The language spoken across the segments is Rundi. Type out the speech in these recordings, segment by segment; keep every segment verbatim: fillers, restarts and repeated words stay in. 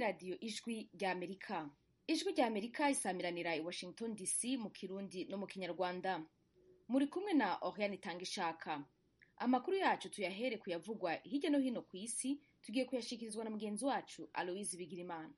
radiyo ijwi ry'Amerika. Ijwi ry'Amerika isamiranira i Washington D C mu Kirundi no mu Kinyarwanda. Muri kumwe na Oriane Tangishaka. Amakuru yacu tuyahere kuyavugwa hirya no hino ku isi, tugiye kuyashikirizwa na mugenzi wacu Aloise Bigirimana.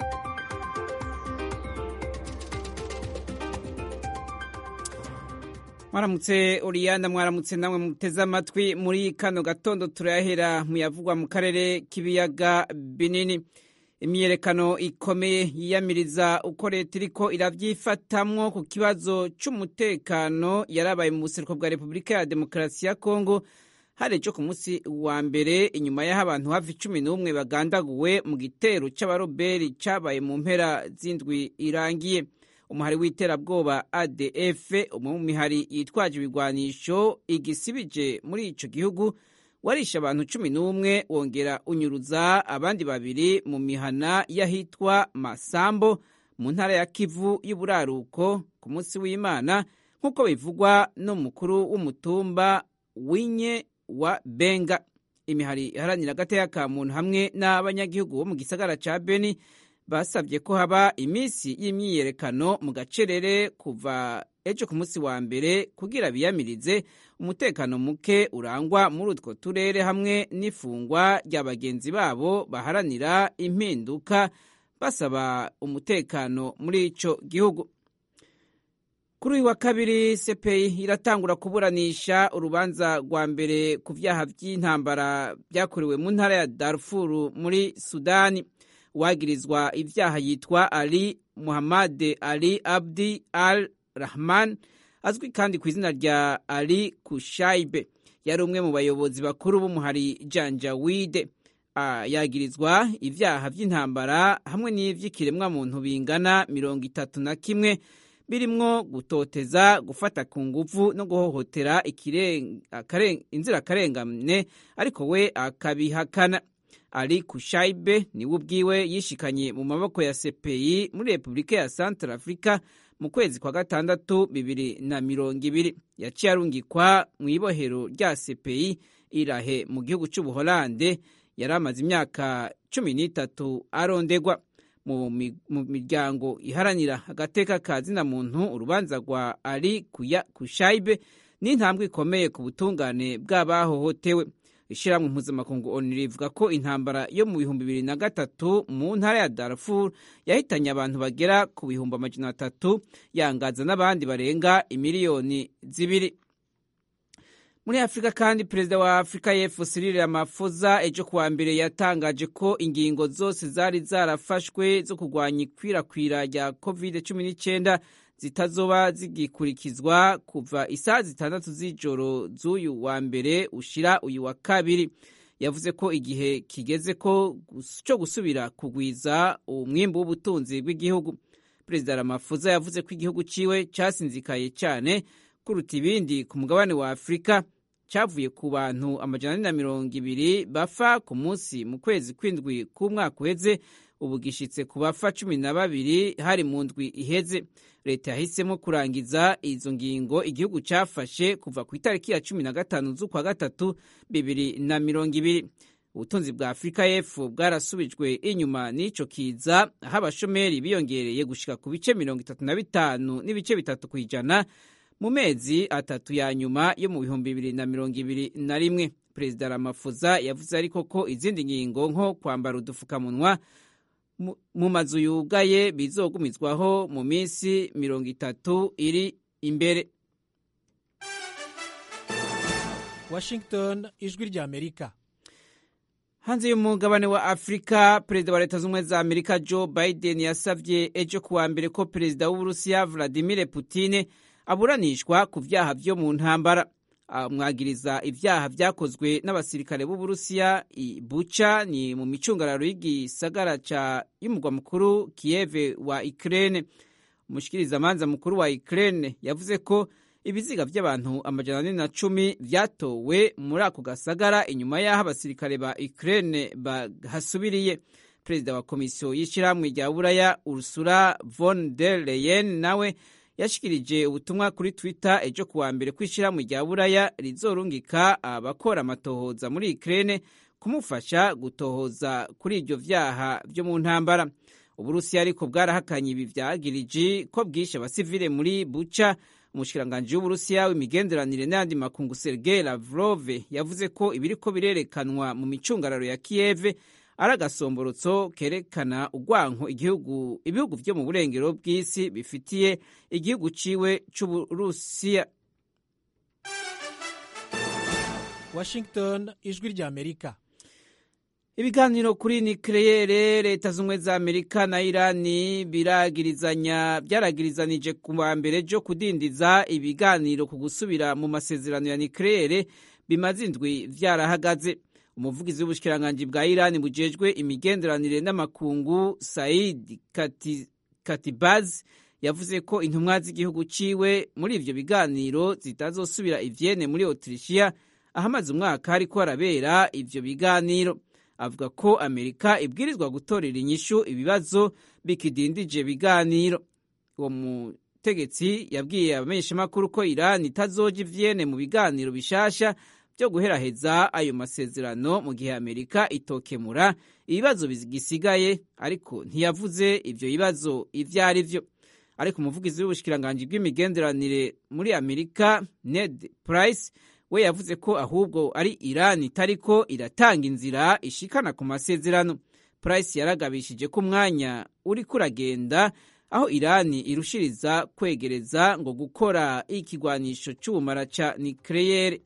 Mwaramutse Oriana, mwaramutse namwe muteze amatwi. Muri kano gatondo turayahera muyavugwa mu karere k'ibiyaga binini. Imyiyerekano ikomeye yiyamiriza uko leta iriko iravyifatamwo ku kibazo c'umutekano yarabaye mu buseruko bwa Repubulika ya Demokarasi ya Kongo hari ejo ku munsi wa mbere, inyuma y'aho abantu hafi cumi n'umwe bagandaguwe mu gitero c'abaroberi cabaye mu mpera z'indwi irangiye. Umuhari w'iterabwoba A D F, umwe mu mihari yitwaje ibigwanisho igisibije muri ico gihugu, warisha abantu cumi n'umwe wongera unyuruza abandi babiri mu mihana y'ahitwa Masambo mu ntara ya Kivu y'uburaruko ku munsi w'Imana, nk'uko bivugwa n'umukuru w'umutumba Winye wa Benga. Imihari iharanira agateka ka muntu hamwe n'abanyagihugu bo mu gisagara ca Beni basabye ko haba imisi y'imyiyerekano mu gacerere kuva ejo ku munsi wa mbere kugira biyamirize umutekano muke urangwa muri utwo turere hamwe n'ifungwa rya bagenzi babo baharanira impinduka, basaba umutekano muri ico gihugu. Kuri uyu wa kabiri C P I iratangura kuburanisha urubanza rwa mbere ku vyaha vy'intambara vyakorewe mu ntara ya Darfur muri Sudani. Uwagirizwa ivyaha yitwa Ali Muhammad Ali Abdi Al Rahman, azwi kandi ku izina rya Ali Kushaibe. Yari umwe mu bayobozi bakuru b'umuhari Janjawide. Yagirizwa ivyaha vy'intambara hamwe n'ivy'ikiremwa muntu bingana mirongo itatu na kimwe, birimwo gutoteza, gufata ku nguvu no guhohotera inzirakarengane, ariko we akabihakana. Ali Kushaibe niwe ubwiwe yishikanye mu maboko ya C P I muri Repubulika ya Central Africa mu kwezi kwa gatandatu bibiri na mirongo ibiri. Yaciye arungikwa mu ibohero rya C P I irahe mu gihugu c'Ubuholande. Yari amaze imyaka cumi n'itatu arondegwa. Mu miryango iharanira agateka ka zina muntu, urubanza rwa Ali Kushaibe ni intambwe ikomeye ku butungane bw'abahohotewe. Ishirahamwe mpuzamakungu O N U rivuga ko intambara yo mu bihumbi bibiri na gatatu mu ntara ya Darfur yahitanye abantu bagera ku bihumbi amajana atatu, yangaza n'abandi barenga imiliyoni zibiri. Muri Afrika kandi, perezida wa Afrika y'Epfo Cyril Ramaphosa ejo kuwa mbere yatangaje ko ingingo zose zari zarafashwe zo kurwanya ikwirakwira rya covid cumi n'icenda zitazoba zigikurikizwa kuva isaha zitandatu z'ijoro z'uyu wa mbere ushira uyu wa kabiri. Yavuze ko igihe kigeze ko cyo gusubira kugwiza umwimbu w'ubutunzi bw'igihugu. Perezida Ramaphosa yavuze ko igihugu ciwe casinzikaye cyane kuruta ibindi ku mugabane wa Afrika, cavuye ku bantu amajana ane na mirongo ibiri bafa ku munsi mu kwezi kw'indwi k'umwaka uheze, ubu gishitse ku bafa cumi na babiri hari mu ndwi iheze. Leta yahisemo kurangiza izo ngingo igihugu cafashe kuva ku itariki ya cumi na gatanu z'ukwa gatatu bibiri na mirongo ibiri. Ubutunzi bwa Afrika y'Epfo bwarasubijwe inyuma n'ico kiza, aho abashomeri biyongereye gushika ku bice mirongo itatu na bitanu n'ibice bitatu kw'ijana mu mezi atatu ya nyuma yo mu bihumbi bibiri na mirongo ibiri na rimwe. Perezida Ramaphosa yavuze ariko ko izindi ngingo nko kwambara udufukamunwa mu mazu yugaye bizogumizwaho mu minsi mirongo itatu iri imbere. Washington, ijwi rya Amerika. Hanze y'umugabane wa Afrika, perezida wa Leta z'Ubumwe za Amerika Joe Biden yasavye ejo kuwa mbere ko perezida w'Uburusiya Vladimir Putin aburanishwa ku vyaha vyo mu ntambara. Amwagiriza ivyaha vyakozwe n'abasirikare b'Uburusiya i Bucha, ni mu micungararo y'igisagara ca y'umugwa mukuru Kiev wa Ukraine. Umushikirizamanza mukuru wa Ukraine yavuze ko ibiziga vy'abantu amajana ane na cumi vyatowe muri ako gasagara inyuma y'aho abasirikare ba Ukraine bahasubiriye. Perezida wa komisiyo y'ishirahamwe rya Buraya Ursula von der Leyen nawe yashikirije ubutumwa kuri Twitter ejo kuwa mbere kwishirahamwe rya Buraya rizorungika abakora amatohoza muri Ukraine kumufasha gutohoza kuri ibyo vyaha vyo mu ntambara. Uburusiya ariko bwarahakanye ibi vyagiriji ko bwishe abasivile muri Bucha. Umushikiranganji w'Uburusiya w'imigenderanire n'ayandi makungu Sergei Lavrov yavuze ko ibiriko birerekanwa mu micungararo ya Kiev ari agasomborotso kerekana urwanko igihugu ibihugu vyo mu burengero bw'isi bifitiye igihugu ciwe c'Uburusiya. Washington, ijwi rya Amerika. Ibiganiro kuri nucleaire leta zumwe za Amerika na Irani biragirizanya byaragirizanije ku mbere jo kudindiza ibiganiro ku gusubira mu masezerano ya nucleaire bimaze indwi vyarahagaze. Umuvugizi w'ubushikiranganje bwa Irani bujejwe imigenderanire n'amakungu Said Katibaz yavuze ko intumwa z'igihugu ciwe muri ivyo biganiro zitazosubira ivyene muri Autrichia ahamaze umwaka hariko harabera ivyo biganiro. Avuga ko Amerika ibwirizwa gutorera inyishu ibibazo bikidindije biganiro. Uwo mutegetsi yabwiye abamenyeshamakuru ko Iran itazoja ivyene mu biganiro bishasha byo guheraheza ayo masezerano mu gihe Amerika itokemura ibibazo bigisigaye, ariko ntiyavuze ivyo bibazo ivyo ari vyo. Ariko umuvugizi w'ubushikiranganje bw'imigenderanire muri Amerika Ned Price we yavuze ko ahubwo ari Iran itariko iratanga inzira ishikana ku masezerano. Price yaragabishije ko umwanya uri kuragenda aho Iran irushiriza kwegereza ngo gukora ikigwanisho cy'ubumara ca nucleaire.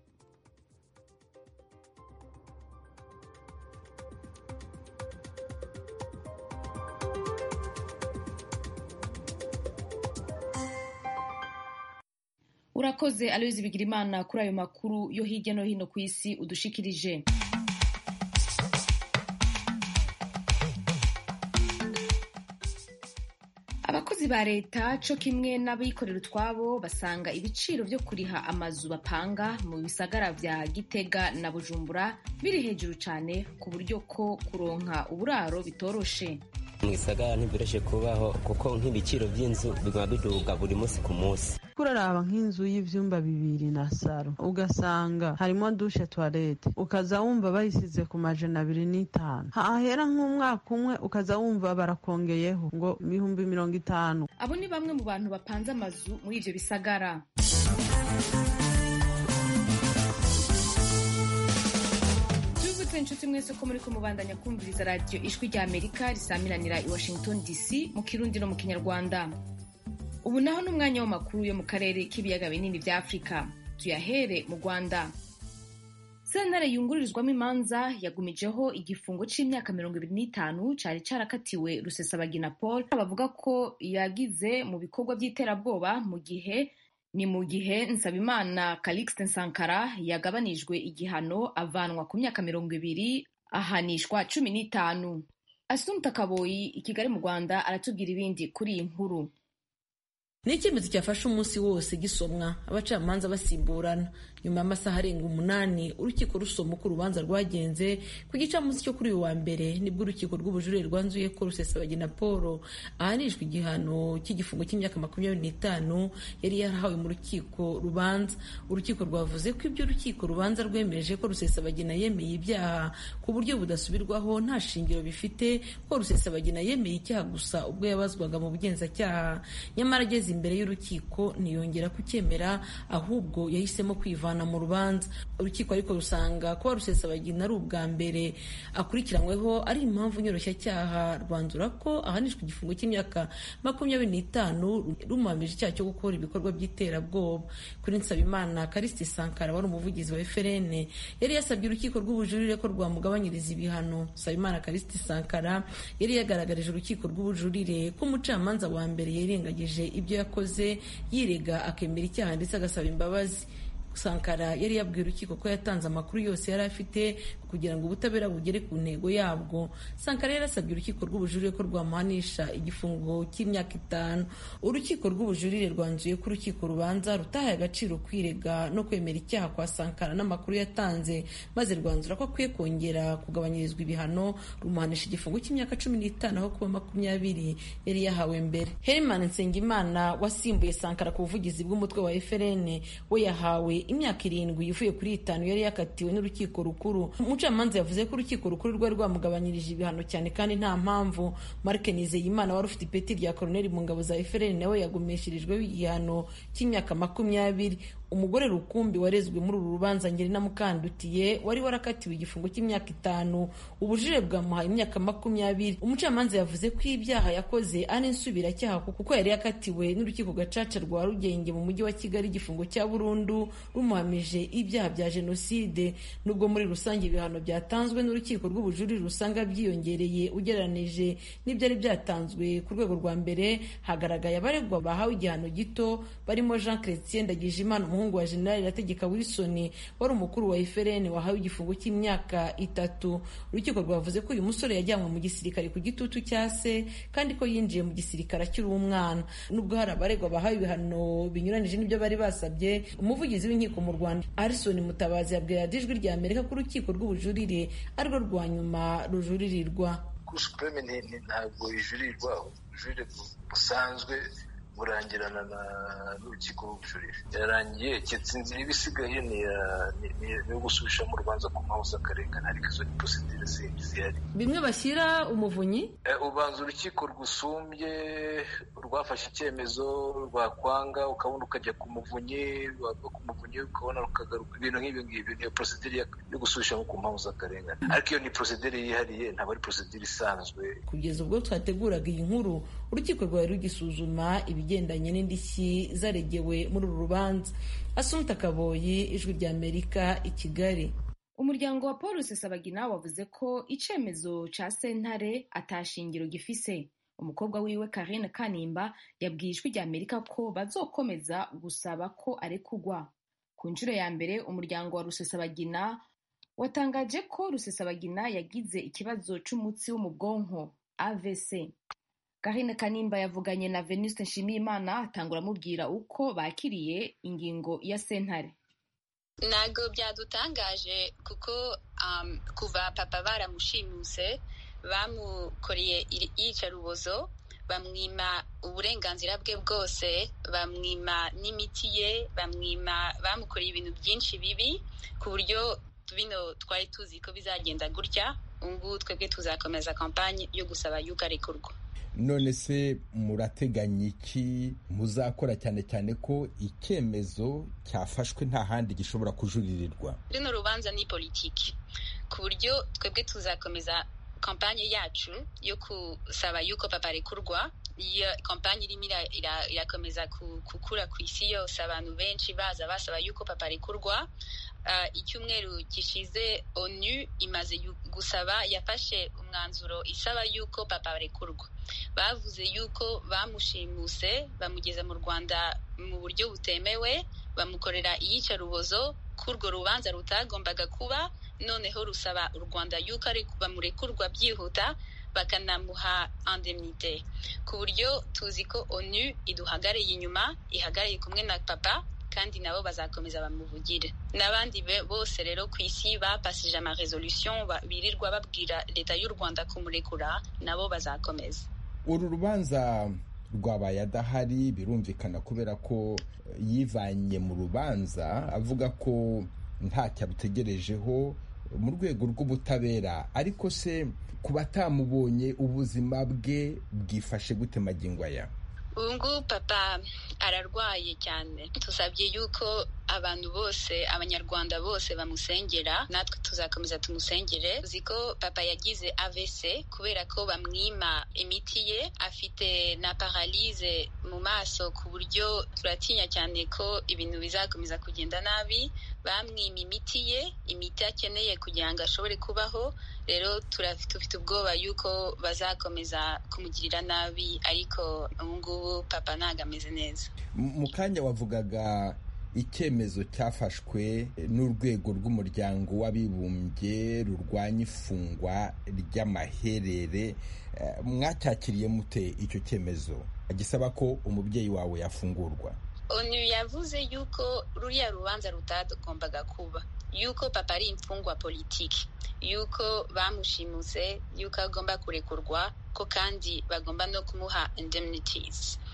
Urakoze Aloyizi Bigirimana kuri ayo makuru yo hirya no hino ku isi udushikirije. Abakozi ba leta co kimwe n'abikorera utwabo basanga ibiciro vyo kuriha amazu bapanga mu bisagara vya Gitega na Bujumbura biri hejuru cane ku buryo ko kuronka uburaro bitoroshe. Mu gisagara ntibiroshe kubaho kuko nk'ibiciro by'inzu biguma biduga buri munsi ku munsi. Kuraraba nk'inzu y'ivyumba bibiri na saro ugasanga harimo dushe toilette ukaza wumva bayisize ku majana abiri n'itanu, hahera nk'umwaka umwe ukaza wumva barakongeyeho ngo ibihumbi mirongo itanu. Abo ni bamwe mu bantu bapanze amazu muri ivyo bisagara. Inshuti mwese ko muri ko mubandanya kumviriza radio Ijwi rya Amerika risamiranira i Washington D C mu Kirundi no mu Kinyarwanda. Ubu naho n'umwanya w'amakuru yo mu karere k'ibiyaga binini vya Afrika. Tuyahere mu Rwanda. Sentare yungururizwamo imanza yagumijeho igifungo c'imyaka mirongo ibiri n'itanu cari carakatiwe Rusesabagina Paul bavuga ko yagize mu bikorwa by'iterabwoba mu gihe ni mu gihe Nsabimana Calixte Sankara yagabanijwe igihano avanwa ku myaka mirongo ibiri ahanishwa cumi n'itanu. Asumta Kaboyi i Kigali mu Rwanda aratubwira ibindi kuri iyi nkuru. Ni icyemezo cyafashe umunsi wose gisomwa abacamanza basimburana. Nyuma y'amasaha arenga umunani urukiko rusoma uko urubanza rwagenze ku gicamunsi cyo kuri uyu wa mbere nibwo urukiko rw'ubujurire rwanzuye ko Rusesabagina Paul ahanishwa igihano cy'igifungo cy'imyaka makumyabiri n'itanu yari yarahawe mu rukiko rubanza. Urukiko rwavuze ko ibyo urukiko rubanza rwemeje ko Rusesabagina yemeye ibyaha ku buryo budasubirwaho nta shingiro bifite, ko Rusesabagina yemeye icyaha gusa ubwo yabazwaga mu bugenzacyaha. Nyamara ageze imbere y'urukiko ntiyongera kucyemera, ahubwo yahisemo kwivana mu rubanza. Urukiko ariko rusanga kuba Rusesabagina ari ubwa mbere akurikiranyweho ari impamvu nyoroshyacyaha, rwanzura ko ahanishwa igifungo cy'imyaka makumyabiri n'itanu rumuhamije icyaha cyo gukora ibikorwa by'iterabwoba. Kuri Nsabimana Calixte Sankara wari umuvugizi wa F R N yari yasabye urukiko rw'ubujurire ko rwamugabanyiriza ibihano. Nsabimana Calixte Sankara yari yagaragarije urukiko rw'ubujurire ko umucamanza wa mbere yirengagije ibyo yakoze yirega akemera icyaha ndetse agasaba imbabazi. Sankara yari yabwiye urukiko ko yatanze amakuru yose yari afite kugira ngo ubutabera bugere ku ntego yabwo. Sankara yarasabye urukiko rw'ubujurire ko rwamuhanisha igifungo cy'imyaka itanu. Urukiko rw'ubujurire rwanzuye ko urukiko rubanza rutahaye agaciro kwirega no kwemera icyaha kwa Sankara n'amakuru yatanze, maze rwanzura ko akwiye kongera kugabanyirizwa ibihano rumuhanisha igifungo cy'imyaka cumi n'itanu aho kuba makumyabiri yari yahawe mbere. Herman Nsengimana wasimbuye Sankara ku buvugizi bw'umutwe wa F R N we yahawe imyaka irindwi ivuye kuri itanu yari yakatiwe n'urukiko rukuru. Umucamanza yavuze ko urukiko rukuru rwari rwamugabanyirije ibihano cyane kandi nta mpamvu. Mark Nizeyimana wari ufite ipeti rya koloneli mu ngabo za F L N nawe yagumishirijweho igihano cy'imyaka makumyabiri. Umugore rukumbi warezwe muri uru rubanza Ngerina Mukandutiye wari warakatiwe igifungo cy'imyaka itanu, ubujurire bwamuhaye imyaka makumyabiri. Umucamanza yavuze ko ibyaha yakoze ari insubiracyaha kuko yari yakatiwe n'urukiko gacaca rwa Rugenge mu mujyi wa Kigali igifungo cya burundu rumuhamije ibyaha bya jenoside. Nubwo muri rusange ibihano byatanzwe n'urukiko rw'ubujurire rusanga byiyongereye ugereranije n'ibyari byatanzwe ku rwego rwa mbere, hagaragaye abaregwa bahawe igihano gito barimo Jean Chrétien Ndagijimana umuhungu wa General Irategeka Wilson wari umukuru wa F L N wahawe igifungo cy'imyaka itatu. Urukiko rwavuze ko uyu musore yajyanywe mu gisirikare ku gitutu cya se kandi ko yinjiye mu gisirikare akiri umwana. Nubwo hari abaregwa bahawe ibihano binyuranije n'ibyo bari basabye, umuvugizi w'inkiko mu Rwanda Alison Mutabazi yabwiye Ijwi rya Amerika ko urukiko rw'ubujurire arirwo rwa nyuma rujuririrwa. Supreme ntabwo ijuririrwa, ubujurire busanzwe burangirana n'urukiko rw'ubujurire. Yarangiye keretse inzira ibisigaye ni gusubishamo urubanza ku mpamvu z'akarengane, ariko izo ni procedure zihari. Bimwe bashyira umuvunyi ubanza urukiko rwusumbye rwafashe icyemezo rwakwanga ukabona ukajya ku muvunyi, wava ku muvunyi ukabona rukagaruka. Ibintu nk'ibyo ngibyo niyo procedure yo gusubishamo ku mpamvu z'akarengane, ariko iyo ni procedure yihariye, ntabwo ari procedure isanzwe. Kugeza ubwo twateguraga iyi nkuru, urukiko rwari rugisuzuma ibigendanye n'indishyi zaregewe muri uru rubanza. Asumta Kaboyi, Ijwi rya Amerika, i Kigali. Umuryango wa Paul Rusesabagina wavuze ko icemezo ca sentare atashingiro gifise. Umukobwa wiwe Karine Kanimba yabwiye Ijwi rya Amerika ko bazokomeza gusaba ko arekugwa. Ku nshuro ya mbere umuryango wa Rusesabagina watangaje ko Rusesabagina yagize ikibazo c'umutsi wo mu bwonko A V C. Karine Kanimba yavuganye na Venuste Nshimiyimana atangura amubwira uko bakiriye ingingo ya sentare. Ntago byadutangaje kuko um, kuva papa baramushimuse bamukoreye iyicarubozo, bamwima uburenganzira bwe bwose, bamwima n'imiti ye, bamwima bamukoreye ibintu byinshi bibi ku buryo bino twari tuzi ko bizagenda gutya. Ubu twebwe tuzakomeza kampanye yo gusaba yuko arekurwa. None se murateganya iki muzakora, cyane cyane ko icyemezo cyafashwe nta handi gishobora kujuririrwa? Rino rubanza ni politiki ku buryo twebwe tuzakomeza kampanye yacu yo kusaba yuko papa arekurwa. Iyo kampanye irimo irakomeza gukura ku isi yose, abantu benshi baza basaba yuko papa arekurwa. Uh, icyumweru gishize ONU imaze gusaba, yafashe umwanzuro isaba yuko papa arekurwa. Bavuze yuko bamushimuse bamugeza mu Rwanda mu buryo butemewe, bamukorera iyicarubozo, kurwo rubanza rutagombaga kuba, noneho rusaba u Rwanda yuko bamurekurwa byihuta bakanamuha indemnité. Ku buryo tuzi ko ONU iduhagarariye inyuma, ihagarariye kumwe na papa, kandi nabo bazakomeza bamuvugire. N'abandi bose rero ku isi bapasije ama resolution birirwa babwira leta y'u Rwanda kumurekura, nabo bazakomeza. Uru rubanza rwabaye adahari, birumvikana kubera ko yivanye mu rubanza avuga ko ntacyo abutegerejeho mu rwego rw'ubutabera. Ariko se ku batamubonye ubuzima bwe bwifashe gute magingo aya? Ubu ngubu papa ararwaye cyane. Tusabye yuko abantu bose, abanyarwanda bose bamusengera, natwe tuzakomeza tumusengere. Uzi ko papa yagize A V C kubera ko bamwima imiti ye, afite na paralyse mu maso ku buryo turatinya cyane ko ibintu bizakomeza kugenda nabi. Bamwima imiti ye, imiti akeneye kugira ngo ashobore kubaho. Rero turafite ubwoba yuko bazakomeza kumugirira nabi, ariko ubu ngubu papa ntabwo ameze neza. Mu kanya wavugaga icyemezo cyafashwe n'urwego rw'umuryango w'abibumbye rurwanya ifungwa ry'amaherere. Mwacyakiriye mute icyo cyemezo gisaba ko umubyeyi wawe yafungurwa? ONU yavuze yuko ruriya rubanza rutagombaga kuba, yuko papa ari imfungwa politiki, yuko bamushimuse, yuko agomba kurekurwa, ko kandi bagomba no kumuha indemnities.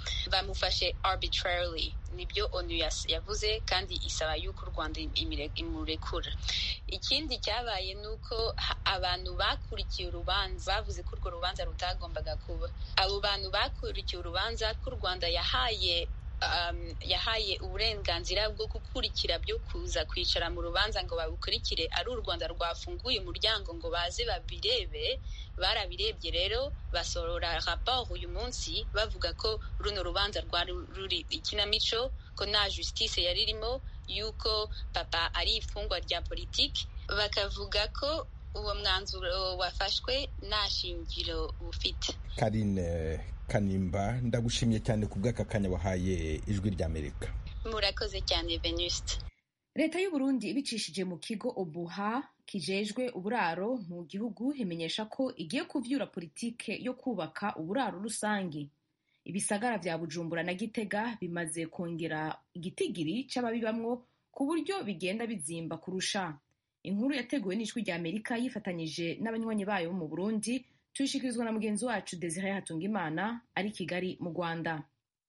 bamufashe arbitrarily, nibyo onu yavuze, kandi isaba yuko u Rwanda imurekura. Ikindi cyabaye nuko abantu bakurikiye urubanza bavuze ko urwo rubanza rutagombaga kuba. Abo bantu bakurikiye urubanza ko u Rwanda yahaye Um, yahaye uburenganzira bwo gukurikira byo kuza kwicara mu rubanza ngo babukurikire, ari u Rwanda rwafunguye umuryango ngo baze babirebe. Barabirebye rero basorora rapport uyu munsi bavuga ko runo rubanza rwari ruri ikinamico, ko na justice yari irimo, yuko papa ari ifungwa rya politiki. Bakavuga ko uwo mwanzuro wafashwe nta shingiro ufite. Karine Kanimba, ndagushimye cyane ku bw'aka kanya wahaye Ijwi ry'Amerika. Murakoze cyane Venuste. Leta y'u Burundi ibicishije mu kigo Obuha kijejwe uburaro mu gihugu imenyesha ko igiye kuvyura politike yo kubaka uburaro rusangi. Ibisagara vya Bujumbura na Gitega bimaze kongera igitigiri c'ababibamwo ku buryo bigenda bizimba kurusha. Inkuru yateguwe n'Ijwi ry'Amerika yifatanyije n'abanywanyi bayo mu Burundi, tuyishikirizwa na mugenzi wacu Desire Hatungimana ari Kigali mu Rwanda.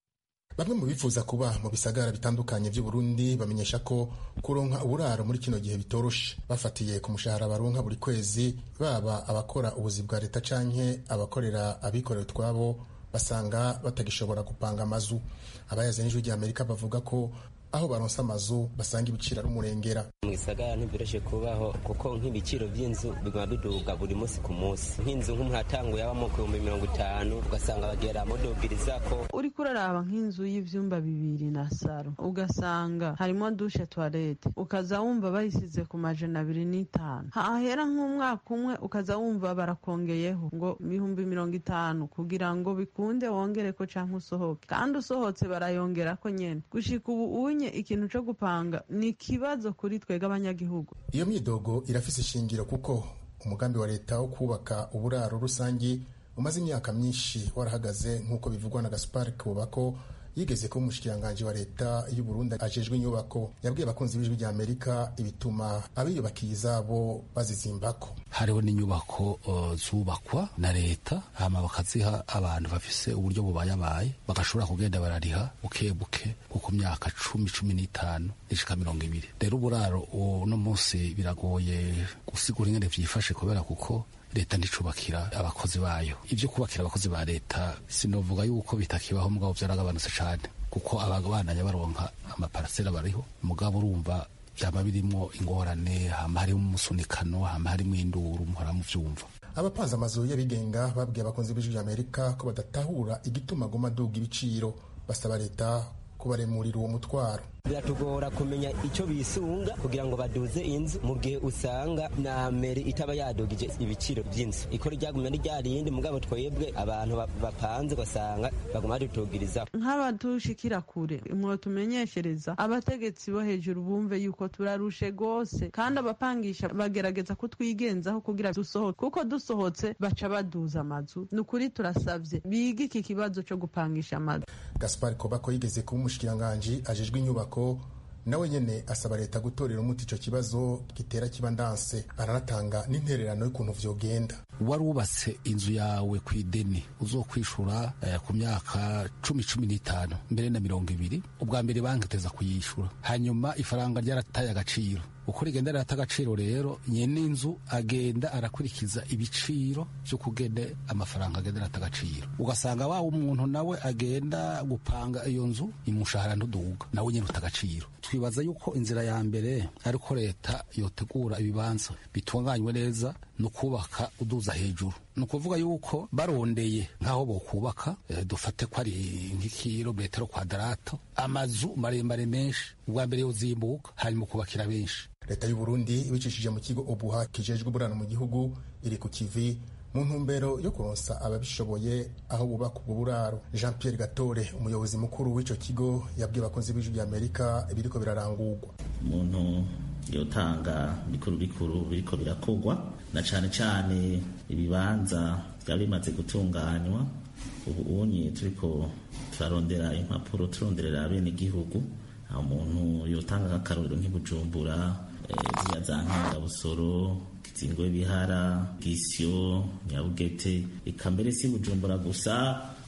Bamwe mu bifuza kuba mu bisagara bitandukanye by'u Burundi bamenyesha ko kuronka uburaro muri kino gihe bitoroshe, bafatiye ku mushahara baronka buri kwezi, baba abakora ubuzi bwa leta canke abakorera abikorera utwabo, basanga batagishobora gupanga amazu. Abayaze n'Ijwi ry'Amerika bavuga ko aho baronsa amazu basanga ibiciro ari umurengera. Mu gisagara ntibiroshe kubaho kuko nk'ibiciro by'inzu biguma biduga buri munsi ku munsi. Nk'inzu nk'umuhatangu yabamo ku bihumbi mirongo itanu ugasanga bagera modobiriza ko. Uri kuraraba nk'inzu y'ivyumba bibiri na saro ugasanga harimo dushe toilette, ukaza wumva bayisize ku majana abiri n'itanu. Hahera nk'umwaka umwe ukaza wumva barakongeyeho ngo ibihumbi mirongo itanu kugira ngo bikunde wongereko canke usohoke, kandi usohotse barayongera ko nyene. Gushika ubu ikintu cyo gupanga ni kibazo kuri twega abanyagihugu. Iyo myidogo irafise ishingiro kuko umugambi wa leta wo kubaka uburaro rusangi umaze imyaka myinshi warahagaze, nk'uko bivugwa na Gaspar Kubako yigeze ko umushikiranganji wa leta y'u Burundi ajejwe inyubako. Yabwiye abakunzi b'Ijwi ry'Amerika ibituma abiyubakiye izabo bazizimbako. Hariho n'inyubako uh, zubakwa na leta hama bakaziha abantu bafise uburyo bubayabaye, bagashobora kugenda barariha bukebuke ku myaka cumi cumi n'itanu ishika mirongo ibiri. Rero uburaro uno munsi biragoye gusigura ingene vyifashe kubera kuko leta ndicubakira abakozi bayo. Ivyo kubakira abakozi ba leta sinovuga yuko bitakibaho, mugabo vyaragabanutse cane kuko abagabana baronka amaparasera bariho, mugabo urumva byaba birimo ingorane, hama harimo umusunikano, hama harimo induru, muhora mu vyumva. Abapanze amazu y'abigenga babwiye abakunzi b'Ijwi ry'Amerika ko badatahura igituma goma duga ibiciro, basaba leta kubaremurira uwo mutwaro. Biratugora kumenya icyo bisunga kugira ngo baduze inzu mu gihe usanga na meri itaba yadugije ibiciro by'inzu. Ikora ryagumya ryarindi mugabo twebwe abantu bapanze basanga baguma dutugiriza. Nk'abatushikira kure imwe tumenyeshereza abategetsi bo hejuru bumve yuko turarushe gose, kandi abapangisha bagerageza kutwigenzaho kugira dusohoke, kuko dusohotse baca baduza amazu. Nukuri turasavye biga iki kibazo cyo gupangisha amazu. Gaspar Kobako yigeze kuba umushikiranganji ajejwe inyubako, nawe nyene asaba leta gutorera umuti ico kibazo gitera kibandanse. Aranatanga n'intererano y'ukuntu vyogenda. Warubatse inzu yawe kw'ideni uzokwishura eh, ku myaka cumi cumi n'itanu mbere na mirongo ibiri, ubwa mbere banki iteza kuyishura, hanyuma ifaranga ryarataye agaciro. Uko rigenda rirata agaciro rero nyene inzu agenda arakurikiza ibiciro vyo kugende amafaranga agenda arata agaciro, ugasanga wa umuntu nawe agenda gupanga iyo nzu imushahara ntuduga nawe nyene uta agaciro. Twibaza yuko inzira ya mbere ariko leta yotegura ibibanza bitunganywe neza no kubaka uduza hejuru. Nukuvuga yuko barondeye nkaho bo kubaka eh, dufate ko ari nk'ikilometero kwadrato amazu maremare menshi, ubwa mbere yozimbuka hanyuma kubakira benshi. Leta y'u Burundi ibicishije mu kigo Obuha kijejwe uburano mu gihugu iri ku kivi mu ntumbero yo kuronsa ababishoboye aho bubaka ubwo buraro. Jean Pierre Gatore umuyobozi mukuru w'ico kigo yabwiye abakunzi b'Ijwi ry'Amerika ibiriko birarangurwa. Umuntu yotanga bikuru bikuru biriko birakogwa, na cane cane ibibanza byari bimaze gutunganywa. Ubu unye turiko turarondera impapuro turonderera bene igihugu, aho umuntu yotanga akarorero nk'Ibujumbura, ziriya za Nkanga, Busoro, Kizingwe, Bihara, Gisyo, Nyabugete, eka mbere si Bujumbura gusa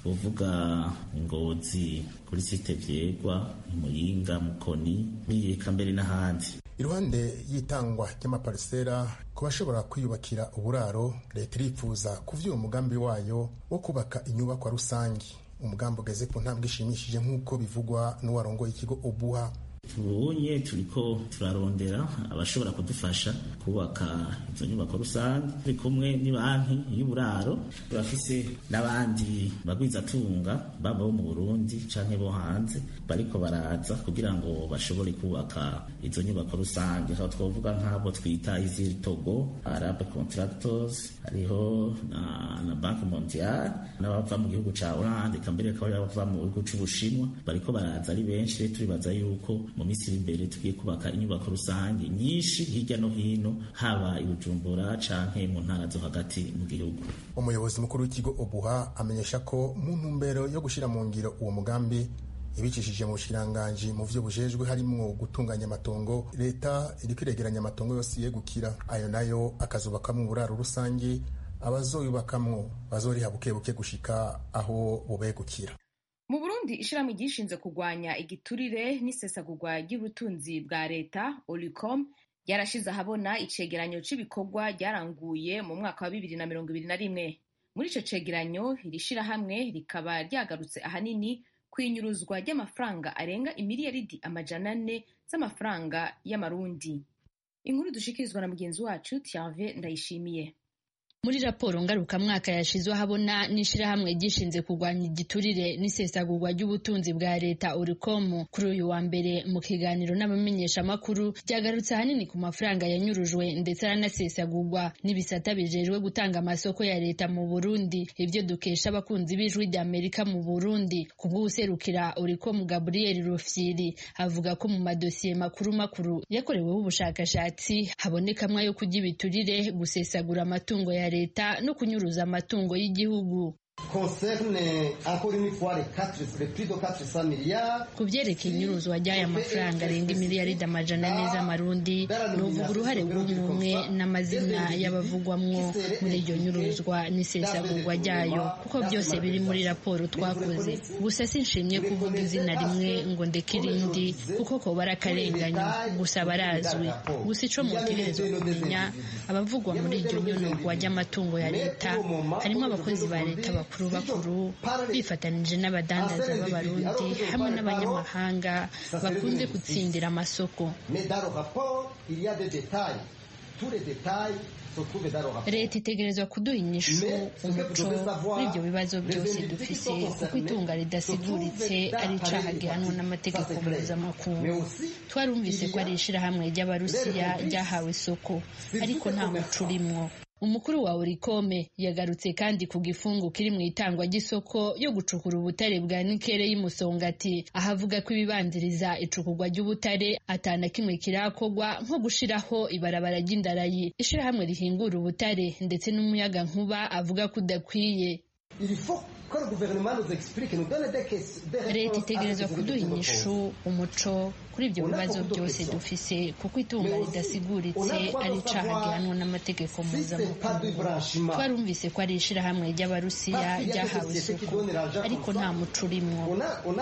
uvuga Ngozi kuri site Vyegwa, Muyinga, Mukoni, Eka mbere n'ahandi. Iruhande y'itangwa ry'amaparisera ku bashobora kwiyubakira uburaro, leta irifuza kuvyura umugambi wayo wo kubaka inyubakwa rusangi. Umugambi ugeze ku ntambwe ishimishije nk'uko bivugwa n'uwarongoye ikigo Obuha. Tubonye turiko turarondera abashobora kudufasha kubaka izo nyubako rusange, turi kumwe ni banki y'uburaro, turafise n'abandi bagwizatunga baba bo mu Burundi canke bo hanze bariko baraza kugira ngo bashobore kubaka izo nyubako rusange. Aho twovuga nk'abo twita Izil Togo, Arab Contractors, hariho na, na Banque Mondiale, n'abava mu gihugu ca Hollande, kambere ko bava mu gihugu c'Ubushinwa, bariko baraza ari benshi. Turibaza yuko mu minsi imbere tugiye kubaka inyubako rusange nyinshi hirya no hino, haba i Bujumbura canke mu ntara zo hagati mu gihugu. Umuyobozi mukuru w'ikigo Obuha amenyesha ko mu ntumbero yo gushira mu ngiro uwo mugambi ibicishije mu bushiranganji mu vyo bujejwe harimwo gutunganya amatongo, leta iriko iregeranya amatongo yose yegukira, ayo nayo akazubakamwo uburaro rusange, abazoyubakamwo bazoriha bukebuke gushika aho bubegukira. Mu Burundi ishirahamwe ryishinze kurwanya igiturire n'isesagurwa ry'ubutunzi bwa leta Olicom yarashize ahabona icegeranyo c'ibikorwa ryaranguye mu mwaka wa bibiri na mirongo ibiri na rimwe. Muri ico cegeranyo iri shirahamwe rikaba ryagarutse ahanini kwinyuruzwa ry'amafaranga arenga imiliyaridi amajana ane z'amafaranga y'amarundi. Inkuru dushikirizwa na mugenzi wacu Thierry Ndayishimiye. Muri raporo ngarukamwaka yashizwe habona n'ishirahamwe gishinze kurwanya igiturire n'isesagurwa ry'ubutunzi bwa leta Olicom kuri uyu wa mbere mu kiganiro n'abamenyesha makuru ryagarutse hanini ku mafaranga yanyurujwe ndetse aranasesagurwa n'ibisata bijejwe gutanga amasoko ya leta mu Burundi. Ivyo dukesha abakunzi b'ijwi rya Amerika mu Burundi. Kubw'userukira Olicom Gabriel Rufyiri avuga ko mu madosiye makuru makuru yakoreweho ubushakashatsi habonekamwo ayo kurya ibiturire, gusesagura amatungo ya leta no kunyuruza amatungo y'igihugu. Ku vyerekeye inyuruzwa ry'aya mafaranga arenga imiliyaridi amajana ane z'amarundi, nuvuga uruhare rw'umwe n'amazina y'abavugwamwo muri iryo nyuruzwa n'isesagurwa ryayo, kuko byose biri muri raporo twakoze. Gusa sinshimye kuvuga izina rimwe ngo ndeke irindi kuko ko barakarenganyo, gusa barazwi. Gusa ico mutegerezwa kumenya, abavugwa muri iryo nyuruzwa ry'amatungo ya leta harimo abakozi ba leta bakuru bakuru bifatanije n'abadandaza b'abarundi hamwe n'abanyamahanga bakunze gutsindira amasoko. Leta itegerezwa kuduha inyishu umuco kuri ibyo bibazo byose dufise, kuko itunga ridasiguritse ari icaha gihanwa n'amategeko mpuzamakungu. Twarumvise ko ari ishirahamwe ry'Abarusiya ryahawe isoko, ariko nta muco urimwo. Umukuru wa Olicom yagarutse kandi ku gifungu kiri mu itangwa ry'isoko yo gucukura ubutare bwa nikele y'Imusongati, ahavuga ko ibibanziriza icukurwa ry'ubutare atana kimwe kirakogwa nko gushiraho ibarabara ry'indarayi, ishirahamwe rihingura ubutare ndetse n'umuyaga nkuba avuga ko udakwiye. Leta itegerezwa kuduha inyishu umuco kuri ibyo bibazo byose dufise, kuko itunga ridasiguritse ari icaha gihanwa n'amategeko mpuzamakungu. Twarumvise ko ari ishirahamwe ry'Abarusiya ryahawe isoko, ariko nta muco urimwo.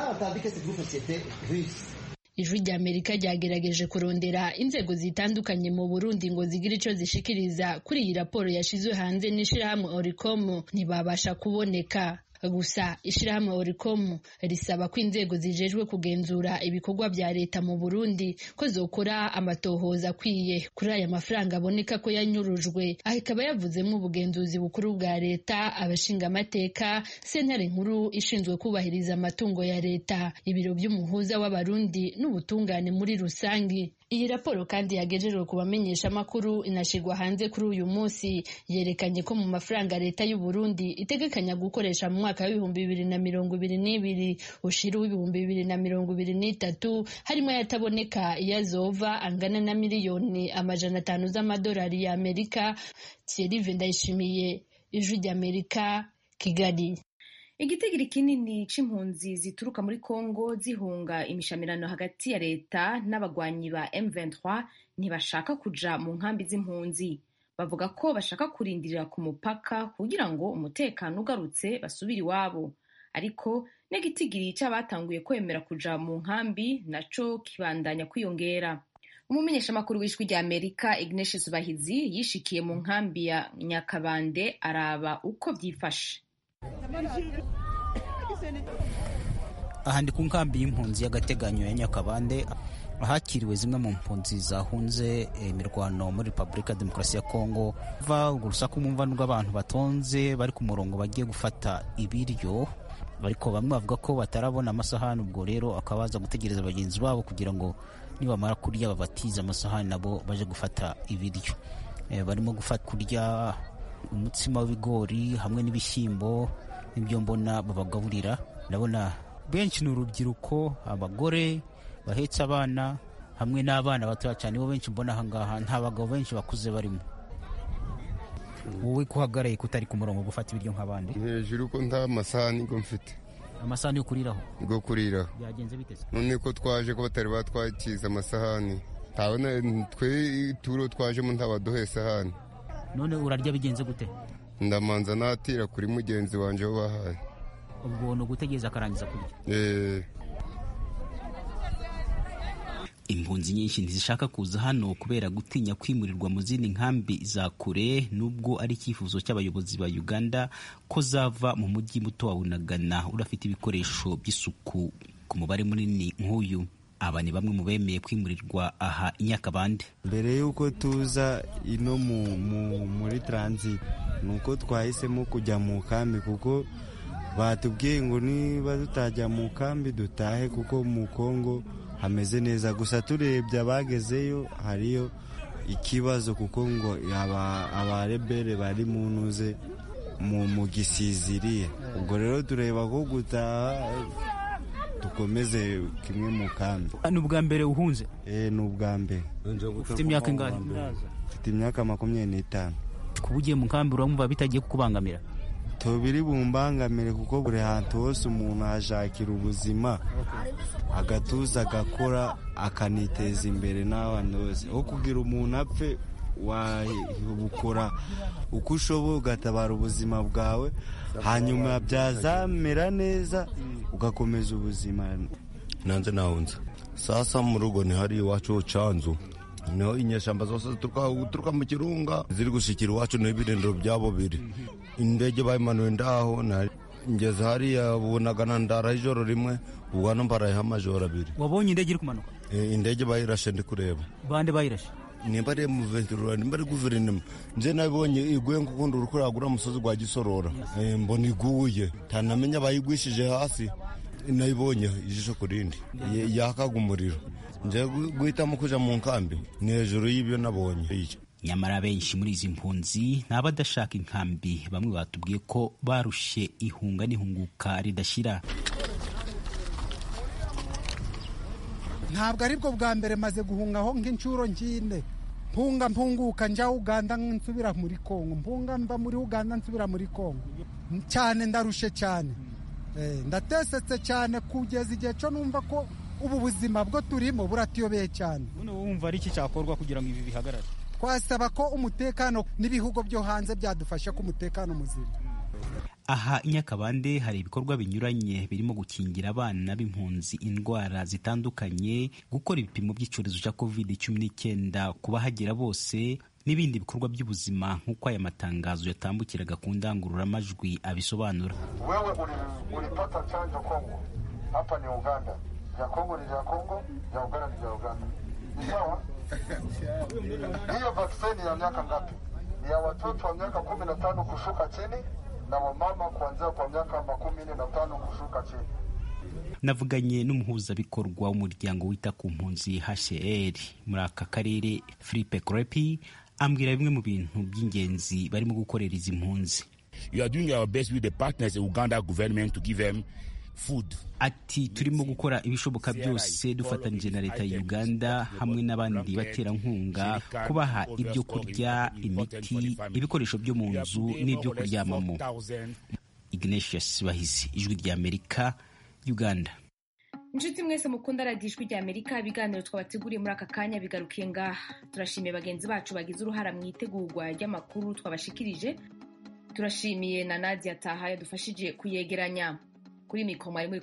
Ijwi rya Amerika ryagerageje kurondera inzego zitandukanye mu Burundi ngo zigire ico zishikiriza kuri iyi raporo yashizwe hanze n'ishirahamwe Olicom, ntibabasha kuboneka. Gusa ishirahamwe Olicom risaba ko inzego zijejwe kugenzura ibikorwa vya leta mu Burundi ko zokora amatohoza akwiye kuri aya mafaranga aboneka ko yanyurujwe. Aho ikaba yavuzemo ubugenzuzi bukuru bwa leta, abashinga amateka, sentare nkuru ishinzwe kubahiriza amatungo ya leta, ibiro by'umuhuza w'abarundi n'ubutungane muri rusangi. Iyi raporo kandi yagejejwe ku bamenyesha amakuru inashirwa hanze kuri uyu munsi, yerekanye ko mu mafaranga leta y'u Burundi itegekanya gukoresha mu mwaka w'ibihumbi bibiri na mirongo ibiri n'ibiri ushira w'ibihumbi bibiri na mirongo ibiri n'itatu harimo yataboneka iyazova angana na miliyoni amajana atanu z'amadolari ya Amerika. Thierry Ndayishimiye, Ijwi ry'Amerika, Kigali. Igitigiri kinini c'impunzi zituruka muri Kongo zihunga imishamirano hagati ya leta n'abagwanyi ba M vingt-trois ntibashaka kuja mu nkambi z'impunzi. Bavuga ko bashaka kurindirira ku mupaka kugira ngo umutekano ugarutse basubire iwabo. ariko n'igitigiri c'abatanguye kwemera kuja mu nkambi naco kibandanya kwiyongera. Umumenyeshamakuru w'ijwi rya Amerika Ignatius Bahizi yishikiye mu nkambi ya Nyakabande araba uko vyifashe. Aha ndi ku nkambi y'impunzi y'agateganyo ya Nyakabande ahakiriwe zimwe mu mpunzi zahunze imirwano muri Repubulika ya Demokarasi ya Kongo. Va urusaku mumva rw'abantu batonze bari ku murongo bagiye gufata ibiryo, bariko bamwe bavuga ko batarabona amasahani, ubwo rero akabaza gutegereza bagenzi babo kugira ngo nibamara kurya babatiza amasahani nabo baje gufata ibiryo. E, barimo gufata kurya umutsima w'ibigori hamwe n'ibishyimbo n'ibyo mbona babagaburira. Ndabona benshi ni urubyiruko, abagore bahetse abana hamwe n'abana batoya cyane, bo benshi mbona aha ngaha, nta bagabo benshi bakuze barimo. Wowe kuhagaraye kutari ku murongo gufata ibiryo nk'abandi? Hejuru ko nta masahani ngo mfite. Amasahani yo kuriraho? Go kuriraho. Byagenze biteze? None ko twaje ko batari batwakiza amasahani, tabona twe turo twaje mu ntabaduhe sahani. None urarya bigenze gute? Ndamanza natira kuri mugenzi wanje wo bahaye. Ubwo no gutegereza akarangiza kurya? Eh. Impunzi nyinshi ntizishaka kuza hano kubera gutinya kwimurirwa mu zindi nkambi za kure, nubwo ari icyifuzo cy'abayobozi ba Uganda ko zava mu mujyi muto wa Bunagana urafite ibikoresho by'isuku ku mubare munini nk'uyu. Aba ni bamwe mu bemeye kwimurirwa aha i Nyakabande. Mbere yuko tuza ino mu, mu, muri transit nuko twahisemo kujya mu kambi, kuko batubwiye ngo niba tutajya mu kambi dutahe kuko mu Kongo hameze neza. Gusa turebye abagezeyo hariyo ikibazo kuko ngo abarebere bari mu ntuze mu gisiziriye. Ubwo rero tureba ko gutaha dukomeze kimwe mu kambi. Ni ubwa mbere uhunze? Eh, ni ubwa mbere. Ufite imyaka ingahe? Ufite imyaka makumyabiri n'itanu. Kuba ugiye mu kambi urumva bitagiye kukubangamira? Tubiri bumbangamire kuko buri hantu hose umuntu ahashakira ubuzima, agatuza agakora akaniteza imbere n'abandi bose. Aho kugira umuntu apfe wabukora uko ushoboye ugatabara ubuzima bwawe, hanyuma byazamera neza ugakomeza ubuzima. Nanze nahunze sasa mu rugo ni hari iwacu Canzu, niho inyeshamba zose turuka mu kirunga ziri gushikira iwacu n'ibirindiro byabo biri. Indege bayimanuye ndaho ngeze hariya Bunagana ndara ijoro rimwe, ubwo mbarayeho amajoro abiri. Wabonye indege iri kumanuka? E, indege bayirashe ndi kureba. Bande bayirashe? Nimba ari mu ventura, nimba ari guverinoma. Nje nabonye iguye ngukundi urukuragura umusozi gwa Gisorora. E, mbona iguye tanamenya bayigwishije hasi, nayibonye ijisho kurindi yakaga umuriro. Nje guhitamo kuja mu nkambi ni hejuru y'ibyo nabonye. Nyamara benshi muri izi mpunzi n'abadashaka inkambi, bamwe batubwiye ko barushe ihunga n'ihunguka ridashira. Ntabwo aribwo bwa mbere maze guhungaho nk'inshuro nkine. Mpunga mpunguka njya Uganda nsubira muri Kongo, mpunga mba muri Uganda nsubira muri Kongo. Cyane ndarushe cyane. Eh, ndatesetse cyane kugeza igihe cyo numva ko ubu buzima bwo turimo buratiyobeye cyane. None wumva ari iki cyakorwa kugira ngo ibi bihagarare? Twasaba ko umutekano n'ibihugu byo hanze byadufasha ku mutekano muzima. Aha i Nyakabande hari ibikorwa binyuranye birimo gukingira abana b'impunzi indwara zitandukanye, gukora ibipimo by'icyorezo cya covid cumi n'icyenda ku bahagera bose, n'ibindi bikorwa by'ubuzima nk'uko aya matangazo yatambukiraga ku ndangururamajwi abisobanura. Wewe ulipata chanjo Kongo, hapa ni Uganda. Ya Kongo ni ya Kongo, ya Uganda ni ya Uganda. Ni sawa? Hiyo vaksini ya miaka ngapi? Ni ya watoto wa miaka kumi na tano kushuka chini na wamama kuanzia kwa miaka makumi na tano kushuka chini. Navuganye n'umuhuzabikorwa w'umuryango wita ku mpunzi H C R muri aka karere, Philippe Crepi, ambwira bimwe mu bintu by'ingenzi barimo gukorera izi mpunzi. You are doing our best with the partners, the Uganda government, to give them food. Ati turimo gukora ibishoboka byose dufatanyije na leta ya Uganda hamwe n'abandi baterankunga kubaha ibyo kurya, imiti, ibikoresho byo mu nzu n'ibyo kuryamamo. Ignatius Bahizi, Ijwi rya Amerika, Uganda. Inshuti mwese mukunda radiyo Ijwi rya Amerika, ibiganiro twabateguriye muri aka kanya bigarukiye ngaha. Turashimiye bagenzi bacu bagize uruhara mu itegurwa ry'amakuru twabashikirije. Turashimiye na Nadia Taha yadufashije kuyegeranya. kuri mikoro mwari muri